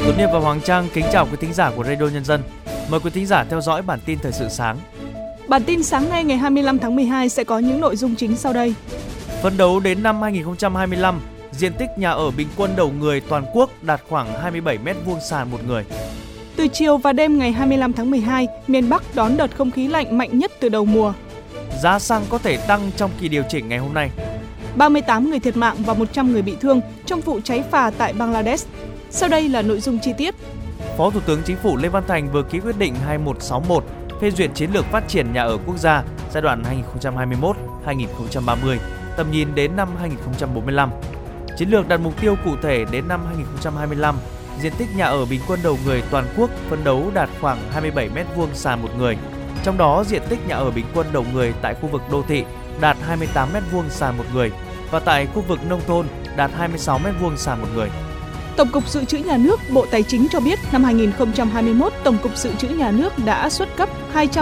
Tuấn Hiệp và Hoàng Trang kính chào quý thính giả của Radio Nhân dân. Mời quý thính giả theo dõi bản tin thời sự sáng. Bản tin sáng nay ngày 25 tháng 12 sẽ có những nội dung chính sau đây. Phấn đấu đến năm 2025, diện tích nhà ở bình quân đầu người toàn quốc đạt khoảng 27 m2 sàn một người. Từ chiều và đêm ngày 25 tháng 12, miền Bắc đón đợt không khí lạnh mạnh nhất từ đầu mùa. Giá xăng có thể tăng trong kỳ điều chỉnh ngày hôm nay. 38 người thiệt mạng và 100 người bị thương trong vụ cháy phà tại Bangladesh. Sau đây là nội dung chi tiết. Phó Thủ tướng Chính phủ Lê Văn Thành vừa ký quyết định 2161 phê duyệt chiến lược phát triển nhà ở quốc gia giai đoạn 2021-2030, tầm nhìn đến năm 2045. Chiến lược đặt mục tiêu cụ thể đến năm 2025, diện tích nhà ở bình quân đầu người toàn quốc phấn đấu đạt khoảng 27 m2 sàn một người. Trong đó, diện tích nhà ở bình quân đầu người tại khu vực đô thị đạt 28 m2 sàn một người và tại khu vực nông thôn đạt 26 m2 sàn một người. Tổng cục Dự trữ Nhà nước, Bộ Tài chính cho biết năm 2021, Tổng cục Dự trữ Nhà nước đã xuất cấp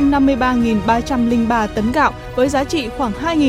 253.303 tấn gạo với giá trị khoảng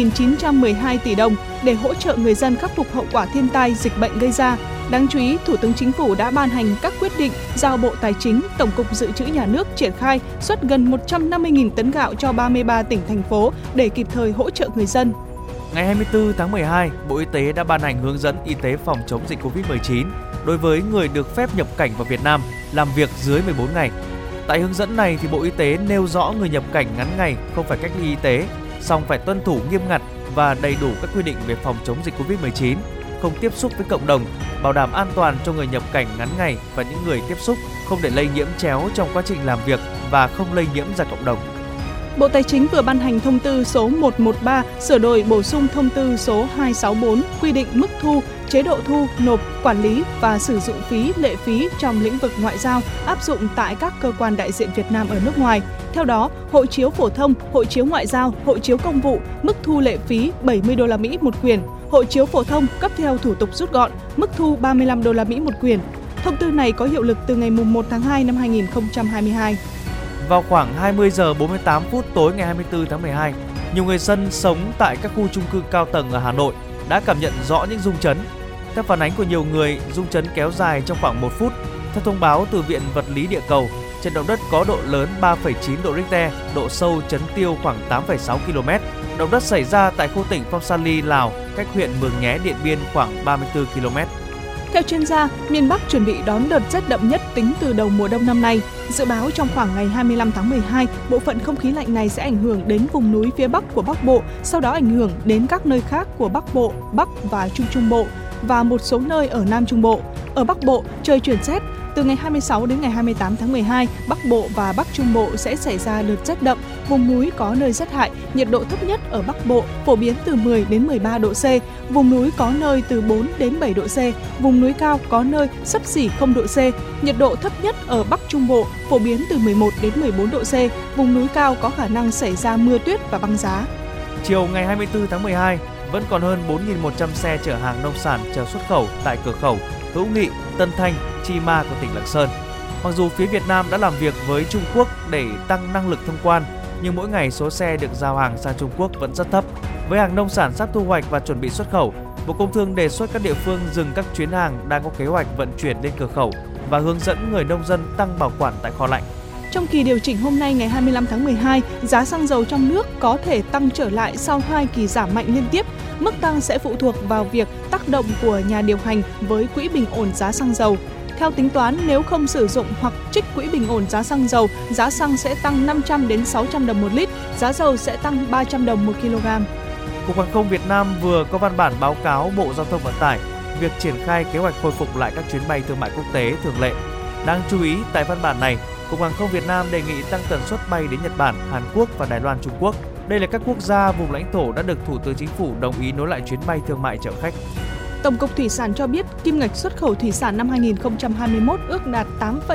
2.912 tỷ đồng để hỗ trợ người dân khắc phục hậu quả thiên tai, dịch bệnh gây ra. Đáng chú ý, Thủ tướng Chính phủ đã ban hành các quyết định giao Bộ Tài chính, Tổng cục Dự trữ Nhà nước triển khai xuất gần 150.000 tấn gạo cho 33 tỉnh, thành phố để kịp thời hỗ trợ người dân. Ngày 24 tháng 12, Bộ Y tế đã ban hành hướng dẫn y tế phòng chống dịch Covid-19 đối với người được phép nhập cảnh vào Việt Nam làm việc dưới 14 ngày. Tại hướng dẫn này thì Bộ Y tế nêu rõ người nhập cảnh ngắn ngày không phải cách ly y tế, song phải tuân thủ nghiêm ngặt và đầy đủ các quy định về phòng chống dịch Covid-19, không tiếp xúc với cộng đồng, bảo đảm an toàn cho người nhập cảnh ngắn ngày và những người tiếp xúc, không để lây nhiễm chéo trong quá trình làm việc và không lây nhiễm ra cộng đồng. Bộ Tài chính vừa ban hành thông tư số 113 sửa đổi bổ sung thông tư số 264 quy định mức thu, chế độ thu, nộp, quản lý và sử dụng phí, lệ phí trong lĩnh vực ngoại giao áp dụng tại các cơ quan đại diện Việt Nam ở nước ngoài. Theo đó, hộ chiếu phổ thông, hộ chiếu ngoại giao, hộ chiếu công vụ, mức thu lệ phí 70 đô la Mỹ một quyển, hộ chiếu phổ thông cấp theo thủ tục rút gọn, mức thu 35 đô la Mỹ một quyển. Thông tư này có hiệu lực từ ngày 1 tháng 2 năm 2022. Vào khoảng 20 giờ 48 phút tối ngày 24 tháng 12, nhiều người dân sống tại các khu chung cư cao tầng ở Hà Nội đã cảm nhận rõ những rung chấn. Theo phản ánh của nhiều người, rung chấn kéo dài trong khoảng 1 phút. Theo thông báo từ Viện Vật lý Địa cầu, trận động đất có độ lớn 3,9 độ Richter, độ sâu chấn tiêu khoảng 8,6 km. Động đất xảy ra tại khu tỉnh Phong Sa Ly, Lào, cách huyện Mường Nhé, Điện Biên khoảng 34 km. Theo chuyên gia, miền Bắc chuẩn bị đón đợt rét đậm nhất tính từ đầu mùa đông năm nay. Dự báo trong khoảng ngày 25 tháng 12, bộ phận không khí lạnh này sẽ ảnh hưởng đến vùng núi phía Bắc của Bắc Bộ, sau đó ảnh hưởng đến các nơi khác của Bắc Bộ, Bắc và Trung Trung Bộ và một số nơi ở Nam Trung Bộ. Ở Bắc Bộ, trời chuyển rét. Từ ngày 26 đến ngày 28 tháng 12, Bắc Bộ và Bắc Trung Bộ sẽ xảy ra đợt rét đậm, vùng núi có nơi rét hại, nhiệt độ thấp nhất ở Bắc Bộ phổ biến từ 10 đến 13 độ C, vùng núi có nơi từ 4 đến 7 độ C, vùng núi cao có nơi xấp xỉ 0 độ C, nhiệt độ thấp nhất ở Bắc Trung Bộ phổ biến từ 11 đến 14 độ C, vùng núi cao có khả năng xảy ra mưa tuyết và băng giá. Chiều ngày 24 tháng 12, vẫn còn hơn 4.100 xe chở hàng nông sản chờ xuất khẩu tại cửa khẩu Hữu Nghị, Tân Thanh, Chi Ma của tỉnh Lạng Sơn. Mặc dù phía Việt Nam đã làm việc với Trung Quốc để tăng năng lực thông quan, nhưng mỗi ngày số xe được giao hàng sang Trung Quốc vẫn rất thấp. Với hàng nông sản sắp thu hoạch và chuẩn bị xuất khẩu, Bộ Công Thương đề xuất các địa phương dừng các chuyến hàng đang có kế hoạch vận chuyển lên cửa khẩu và hướng dẫn người nông dân tăng bảo quản tại kho lạnh. Trong kỳ điều chỉnh hôm nay ngày 25 tháng 12, giá xăng dầu trong nước có thể tăng trở lại sau 2 kỳ giảm mạnh liên tiếp. Mức tăng sẽ phụ thuộc vào việc tác động của nhà điều hành với quỹ bình ổn giá xăng dầu. Theo tính toán, nếu không sử dụng hoặc trích quỹ bình ổn giá xăng dầu, giá xăng sẽ tăng 500 đến 600 đồng một lít, giá dầu sẽ tăng 300 đồng một kg. Cục Hàng không Việt Nam vừa có văn bản báo cáo Bộ Giao thông Vận tải việc triển khai kế hoạch khôi phục lại các chuyến bay thương mại quốc tế thường lệ. Đáng chú ý, tại văn bản này, Cục Hàng không Việt Nam đề nghị tăng tần suất bay đến Nhật Bản, Hàn Quốc và Đài Loan, Trung Quốc. Đây là các quốc gia vùng lãnh thổ đã được Thủ tướng Chính phủ đồng ý nối lại chuyến bay thương mại chở khách. Tổng cục Thủy sản cho biết kim ngạch xuất khẩu thủy sản năm 2021 ước đạt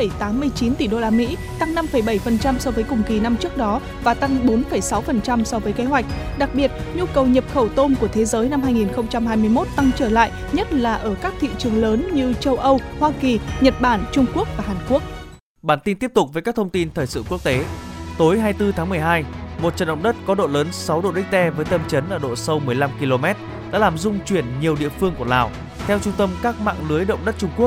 8,89 tỷ đô la Mỹ, tăng 5,7% so với cùng kỳ năm trước đó và tăng 4,6% so với kế hoạch. Đặc biệt, nhu cầu nhập khẩu tôm của thế giới năm 2021 tăng trở lại, nhất là ở các thị trường lớn như châu Âu, Hoa Kỳ, Nhật Bản, Trung Quốc và Hàn Quốc. Bản tin tiếp tục với các thông tin thời sự quốc tế. Tối 24 tháng 12, một trận động đất có độ lớn 6 độ Richter với tâm chấn ở độ sâu 15 km đã làm rung chuyển nhiều địa phương của Lào. Theo Trung tâm các mạng lưới động đất Trung Quốc,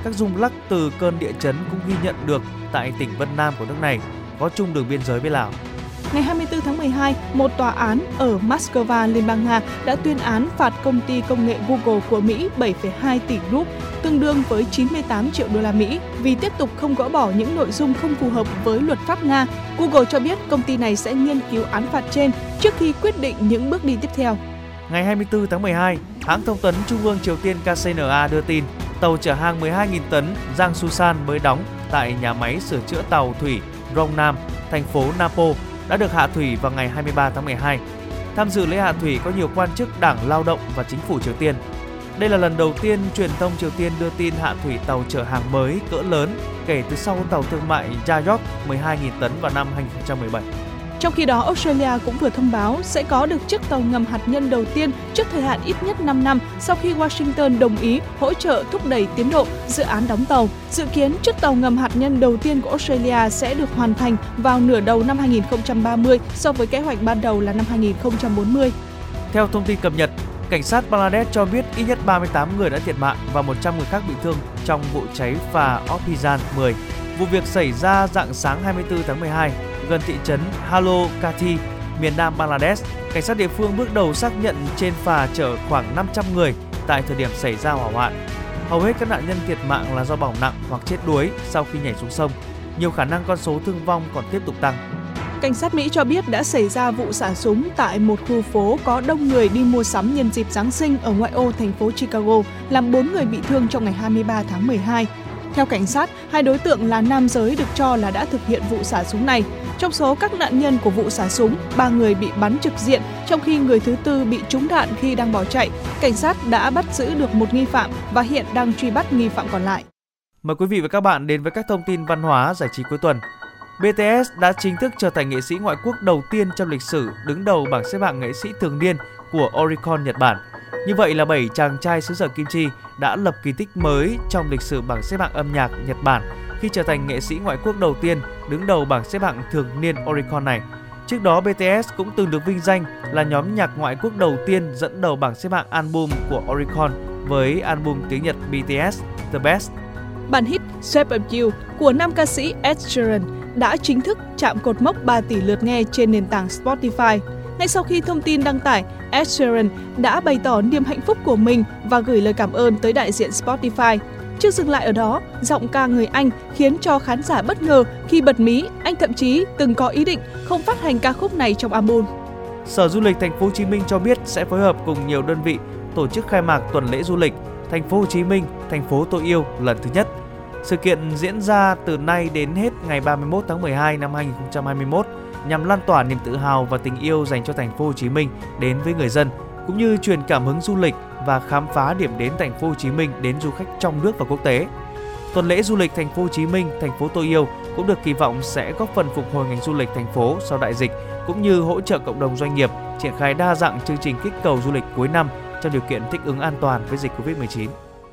Các rung lắc từ cơn địa chấn cũng ghi nhận được tại tỉnh Vân Nam của nước này, có chung đường biên giới với Lào. Ngày 24 tháng 12, một tòa án ở Moscow, Liên bang Nga đã tuyên án phạt công ty công nghệ Google của Mỹ 7,2 tỷ rúp, tương đương với 98 triệu đô la Mỹ, vì tiếp tục không gỡ bỏ những nội dung không phù hợp với luật pháp Nga. Google cho biết công ty này sẽ nghiên cứu án phạt trên trước khi quyết định những bước đi tiếp theo. Ngày 24 tháng 12, hãng thông tấn Trung ương Triều Tiên KCNA đưa tin tàu chở hàng 12.000 tấn giang Susan mới đóng tại nhà máy sửa chữa tàu thủy Rongnam, thành phố Napo đã được hạ thủy vào ngày 23 tháng 12. Tham dự lễ hạ thủy có nhiều quan chức Đảng Lao động và Chính phủ Triều Tiên. Đây là lần đầu tiên truyền thông Triều Tiên đưa tin hạ thủy tàu chở hàng mới cỡ lớn kể từ sau tàu thương mại Yayok 12.000 tấn vào năm 2017. Trong khi đó, Australia cũng vừa thông báo sẽ có được chiếc tàu ngầm hạt nhân đầu tiên trước thời hạn ít nhất 5 năm sau khi Washington đồng ý hỗ trợ thúc đẩy tiến độ dự án đóng tàu. Dự kiến chiếc tàu ngầm hạt nhân đầu tiên của Australia sẽ được hoàn thành vào nửa đầu năm 2030 so với kế hoạch ban đầu là năm 2040. Theo thông tin cập nhật, cảnh sát Bangladesh cho biết ít nhất 38 người đã thiệt mạng và 100 người khác bị thương trong vụ cháy phà Ophijan 10. Vụ việc xảy ra rạng sáng 24 tháng 12 gần thị trấn Halokati, miền nam Bangladesh. Cảnh sát địa phương bước đầu xác nhận trên phà chở khoảng 500 người tại thời điểm xảy ra hỏa hoạn. Hầu hết các nạn nhân thiệt mạng là do bỏng nặng hoặc chết đuối sau khi nhảy xuống sông. Nhiều khả năng con số thương vong còn tiếp tục tăng. Cảnh sát Mỹ cho biết đã xảy ra vụ xả súng tại một khu phố có đông người đi mua sắm nhân dịp Giáng sinh ở ngoại ô thành phố Chicago, làm 4 người bị thương trong ngày 23 tháng 12. Theo cảnh sát, 2 đối tượng là nam giới được cho là đã thực hiện vụ xả súng này. Trong số các nạn nhân của vụ xả súng, 3 người bị bắn trực diện, trong khi người thứ tư bị trúng đạn khi đang bỏ chạy. Cảnh sát đã bắt giữ được một nghi phạm và hiện đang truy bắt nghi phạm còn lại. Mời quý vị và các bạn đến với các thông tin văn hóa giải trí cuối tuần. BTS đã chính thức trở thành nghệ sĩ ngoại quốc đầu tiên trong lịch sử đứng đầu bảng xếp hạng nghệ sĩ thường niên của Oricon Nhật Bản. Như vậy là 7 chàng trai xứ sở kim chi đã lập kỳ tích mới trong lịch sử bảng xếp hạng âm nhạc Nhật Bản khi trở thành nghệ sĩ ngoại quốc đầu tiên đứng đầu bảng xếp hạng thường niên Oricon này. Trước đó, BTS cũng từng được vinh danh là nhóm nhạc ngoại quốc đầu tiên dẫn đầu bảng xếp hạng album của Oricon với album tiếng Nhật BTS The Best. Bản hit Shape of You của nam ca sĩ Ed Sheeran đã chính thức chạm cột mốc 3 tỷ lượt nghe trên nền tảng Spotify. Ngay sau khi thông tin đăng tải, Ed Sheeran đã bày tỏ niềm hạnh phúc của mình và gửi lời cảm ơn tới đại diện Spotify. Chưa dừng lại ở đó, giọng ca người Anh khiến cho khán giả bất ngờ khi bật mí anh thậm chí từng có ý định không phát hành ca khúc này trong album. Sở Du lịch Thành phố Hồ Chí Minh cho biết sẽ phối hợp cùng nhiều đơn vị tổ chức khai mạc tuần lễ du lịch Thành phố Hồ Chí Minh, thành phố tôi yêu lần thứ nhất. Sự kiện diễn ra từ nay đến hết ngày 31 tháng 12 năm 2021 nhằm lan tỏa niềm tự hào và tình yêu dành cho Thành phố Hồ Chí Minh đến với người dân, cũng như truyền cảm hứng du lịch và khám phá điểm đến Thành phố Hồ Chí Minh đến du khách trong nước và quốc tế. Tuần lễ du lịch Thành phố Hồ Chí Minh, thành phố tôi yêu cũng được kỳ vọng sẽ góp phần phục hồi ngành du lịch thành phố sau đại dịch, cũng như hỗ trợ cộng đồng doanh nghiệp triển khai đa dạng chương trình kích cầu du lịch cuối năm trong điều kiện thích ứng an toàn với dịch Covid-19.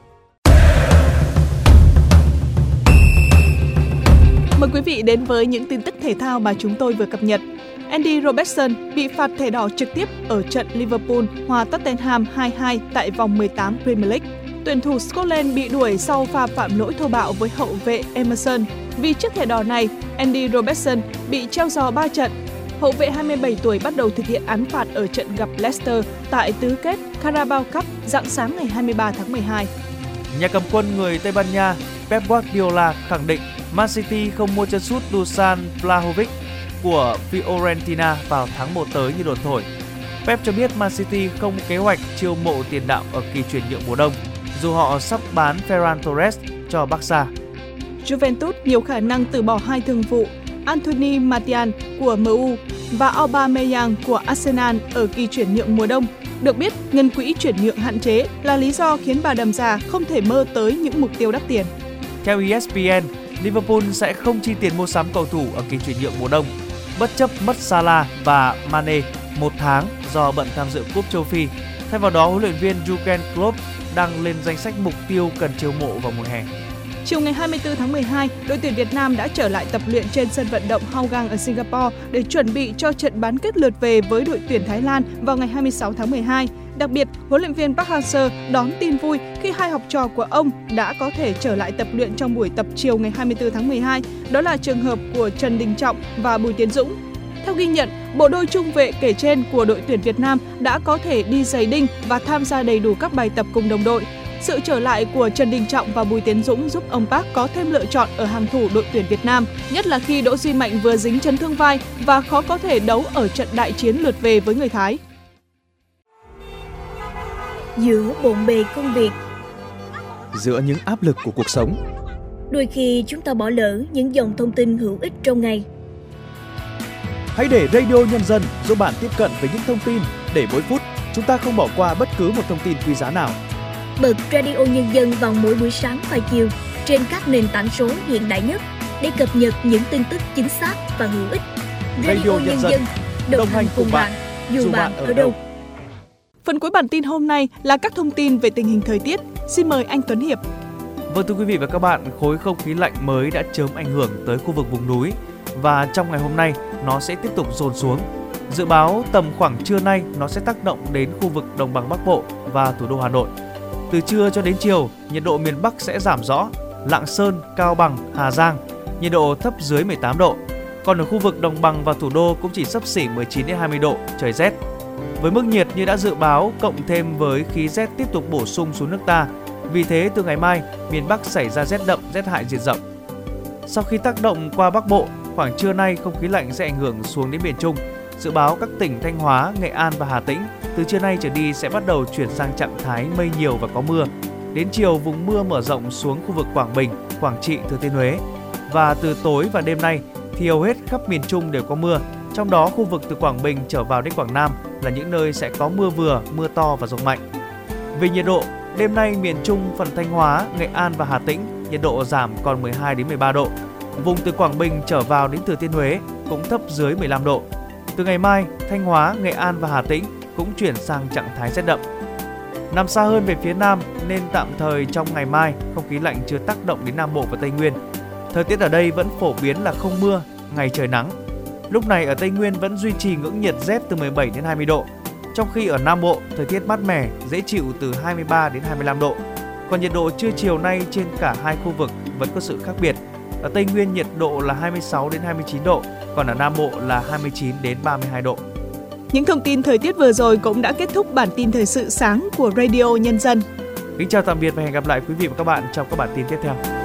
Mời quý vị đến với những tin tức thể thao mà chúng tôi vừa cập nhật. Andy Robertson bị phạt thẻ đỏ trực tiếp ở trận Liverpool hòa Tottenham 2-2 tại vòng 18 Premier League. Tuyển thủ Scotland bị đuổi sau pha phạm lỗi thô bạo với hậu vệ Emerson. Vì chiếc thẻ đỏ này, Andy Robertson bị treo giò 3 trận. Hậu vệ 27 tuổi bắt đầu thực hiện án phạt ở trận gặp Leicester tại tứ kết Carabao Cup rạng sáng ngày 23 tháng 12. Nhà cầm quân người Tây Ban Nha Pep Guardiola khẳng định Man City không mua chân sút Dusan Vlahovic của Fiorentina vào tháng 1 tới như đồn thổi. Pep cho biết Man City không kế hoạch chiêu mộ tiền đạo ở kỳ chuyển nhượng mùa đông, dù họ sắp bán Ferran Torres cho Barca. Juventus nhiều khả năng từ bỏ 2 thương vụ Anthony Martial của MU và Aubameyang của Arsenal ở kỳ chuyển nhượng mùa đông. Được biết, ngân quỹ chuyển nhượng hạn chế là lý do khiến bà đầm già không thể mơ tới những mục tiêu đắt tiền. Theo ESPN, Liverpool sẽ không chi tiền mua sắm cầu thủ ở kỳ chuyển nhượng mùa đông, bất chấp mất Salah và Mane một tháng do bận tham dự Cúp Châu Phi. Thay vào đó, huấn luyện viên Jurgen Klopp đăng lên danh sách mục tiêu cần chiêu mộ vào mùa hè. Chiều ngày 24 tháng 12, đội tuyển Việt Nam đã trở lại tập luyện trên sân vận động Hougang ở Singapore để chuẩn bị cho trận bán kết lượt về với đội tuyển Thái Lan vào ngày 26 tháng 12. Đặc biệt, huấn luyện viên Park Hang-seo đón tin vui khi hai học trò của ông đã có thể trở lại tập luyện trong buổi tập chiều ngày 24 tháng 12, đó là trường hợp của Trần Đình Trọng và Bùi Tiến Dũng. Theo ghi nhận, bộ đôi trung vệ kể trên của đội tuyển Việt Nam đã có thể đi giày đinh và tham gia đầy đủ các bài tập cùng đồng đội. Sự trở lại của Trần Đình Trọng và Bùi Tiến Dũng giúp ông Park có thêm lựa chọn ở hàng thủ đội tuyển Việt Nam, nhất là khi Đỗ Duy Mạnh vừa dính chấn thương vai và khó có thể đấu ở trận đại chiến lượt về với người Thái. Giữa bộn bề công việc, giữa những áp lực của cuộc sống, đôi khi chúng ta bỏ lỡ những dòng thông tin hữu ích trong ngày. Hãy để Radio Nhân dân giúp bạn tiếp cận với những thông tin để mỗi phút chúng ta không bỏ qua bất cứ một thông tin quý giá nào. Bật Radio Nhân dân vào mỗi buổi sáng và chiều trên các nền tảng số hiện đại nhất để cập nhật những tin tức chính xác và hữu ích. Radio Nhân dân đồng hành cùng bạn dù bạn ở đâu. Phần cuối bản tin hôm nay là các thông tin về tình hình thời tiết. Xin mời anh Tuấn Hiệp. Vâng, thưa quý vị và các bạn, khối không khí lạnh mới đã chớm ảnh hưởng tới khu vực vùng núi và trong ngày hôm nay nó sẽ tiếp tục dồn xuống. Dự báo tầm khoảng trưa nay nó sẽ tác động đến khu vực đồng bằng Bắc Bộ và thủ đô Hà Nội. Từ trưa cho đến chiều, nhiệt độ miền Bắc sẽ giảm rõ. Lạng Sơn, Cao Bằng, Hà Giang, nhiệt độ thấp dưới 18 độ. Còn ở khu vực đồng bằng và thủ đô cũng chỉ xấp xỉ 19 đến 20 độ, trời rét. Với mức nhiệt như đã dự báo cộng thêm với khí rét tiếp tục bổ sung xuống nước ta, vì thế từ ngày mai, miền Bắc xảy ra rét đậm, rét hại diện rộng. Sau khi tác động qua Bắc Bộ, khoảng trưa nay không khí lạnh sẽ ảnh hưởng xuống đến miền Trung. Dự báo các tỉnh Thanh Hóa, Nghệ An và Hà Tĩnh từ trưa nay trở đi sẽ bắt đầu chuyển sang trạng thái mây nhiều và có mưa. Đến chiều, vùng mưa mở rộng xuống khu vực Quảng Bình, Quảng Trị, Thừa Thiên Huế. Và từ tối và đêm nay thì hầu hết khắp miền Trung đều có mưa. Trong đó khu vực từ Quảng Bình trở vào đến Quảng Nam là những nơi sẽ có mưa vừa, mưa to và dông mạnh. Về nhiệt độ, đêm nay miền Trung, phần Thanh Hóa, Nghệ An và Hà Tĩnh nhiệt độ giảm còn 12 đến 13 độ. Vùng từ Quảng Bình trở vào đến Thừa Thiên Huế cũng thấp dưới 15 độ. Từ ngày mai, Thanh Hóa, Nghệ An và Hà Tĩnh cũng chuyển sang trạng thái rét đậm. Nằm xa hơn về phía Nam nên tạm thời trong ngày mai không khí lạnh chưa tác động đến Nam Bộ và Tây Nguyên. Thời tiết ở đây vẫn phổ biến là không mưa, ngày trời nắng. Lúc này ở Tây Nguyên vẫn duy trì ngưỡng nhiệt rét từ 17 đến 20 độ. Trong khi ở Nam Bộ, thời tiết mát mẻ, dễ chịu từ 23 đến 25 độ. Còn nhiệt độ trưa chiều nay trên cả hai khu vực vẫn có sự khác biệt. Ở Tây Nguyên nhiệt độ là 26 đến 29 độ, còn ở Nam Bộ là 29 đến 32 độ. Những thông tin thời tiết vừa rồi cũng đã kết thúc bản tin thời sự sáng của Radio Nhân dân. Kính chào tạm biệt và hẹn gặp lại quý vị và các bạn trong các bản tin tiếp theo.